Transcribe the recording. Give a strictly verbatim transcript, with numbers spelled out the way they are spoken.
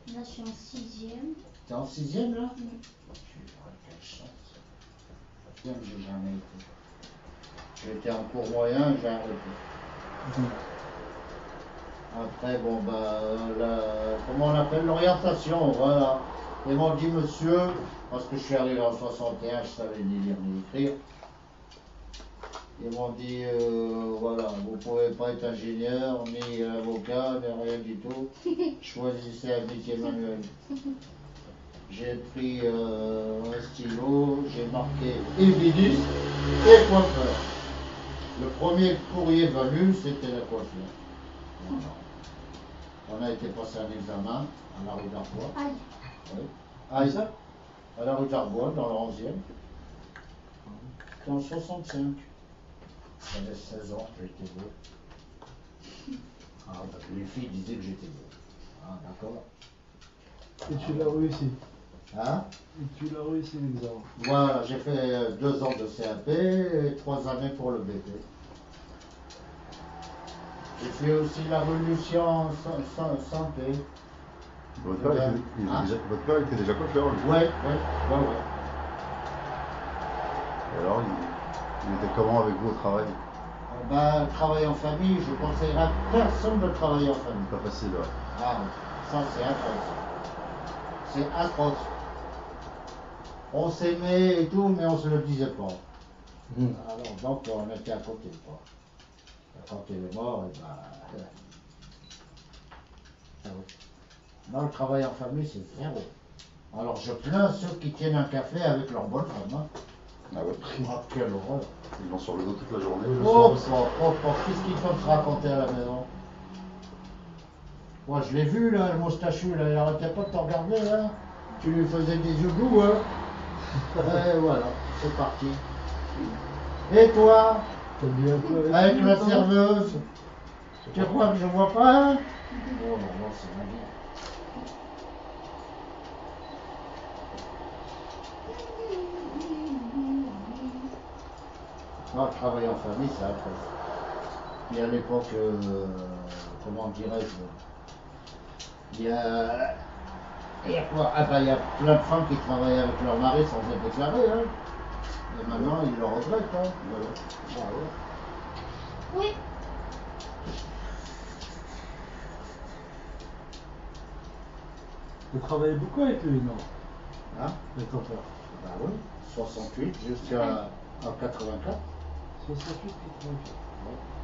Là, je suis en sixième. T'es en sixième là? Oui. Quelle chance. Bien, j'ai jamais été. J'étais en cours moyen, j'ai arrêté. Mmh. Après, bon, bah, la, comment on appelle l'orientation, voilà. Ils m'ont dit, monsieur, parce que je suis arrivé en soixante et un, je savais ni lire ni écrire. Ils m'ont dit, euh, voilà, vous pouvez pas être ingénieur, ni avocat, ni rien du tout. Choisissez un métier manuel. J'ai pris euh, un stylo, j'ai marqué ébéniste et coiffeur. Le premier courrier venu, c'était la coiffure. Voilà. On a été passer un examen à la rue d'Arbois. Aïe. Oui. Aïe, ça à la rue d'Arbois, dans le onzième. C'était en soixante-cinq. J'avais seize ans, j'étais beau. Ah, bah, les filles disaient que j'étais beau. Ah, d'accord. Et tu l'as réussi. Hein? Et tu l'as réussi l'examen. Voilà, j'ai fait deux ans de C A P et trois années pour le B P. J'ai fait aussi la révolution santé. Votre père, était, il hein? déjà, votre père était déjà coiffeur, lui? Ouais, ouais, ouais, ouais. Et alors, il, il était comment avec vous au travail? Ben, travailler en famille, je conseillerais à personne de travailler en famille. Pas facile, ouais. Ah, ça c'est atroce. C'est atroce. On s'aimait et tout, mais on se le disait pas. Mmh. Alors, donc, on était à côté, quoi. Quand il est mort, et ben... Non, le travail en famille, c'est zéro. Alors, je plains ceux qui tiennent un café avec leur bonne femme. Hein. Ah ouais. Ah, quelle horreur. Ils vont sur le dos toute la journée. Oh, oh, oh, oh, qu'est-ce qu'ils peuvent se raconter à la maison? Moi, je l'ai vu, là, le moustachu, là, il arrêtait pas de te regarder, là. Tu lui faisais des yeux doux, hein. Et voilà, c'est parti. Et toi, avec la serveuse, tu crois que je vois pas, hein? Oh non, non, c'est ma vie. Non, travailler en famille, c'est atroce. Puis à l'époque, euh, comment dirais-je, il y a... Il y a quoi? Ah ben, il y a plein de femmes qui travaillent avec leur mari sans être déclarées, hein. Et maintenant, ils le regrettent, hein. Voilà. Ah, ouais. Oui. Tu travaillais beaucoup avec lui, non? Hein? Avec ton père? Bah oui, soixante-huit jusqu'à quatre-vingt-quatre. soixante-huit quatre-vingt-quatre. Ouais.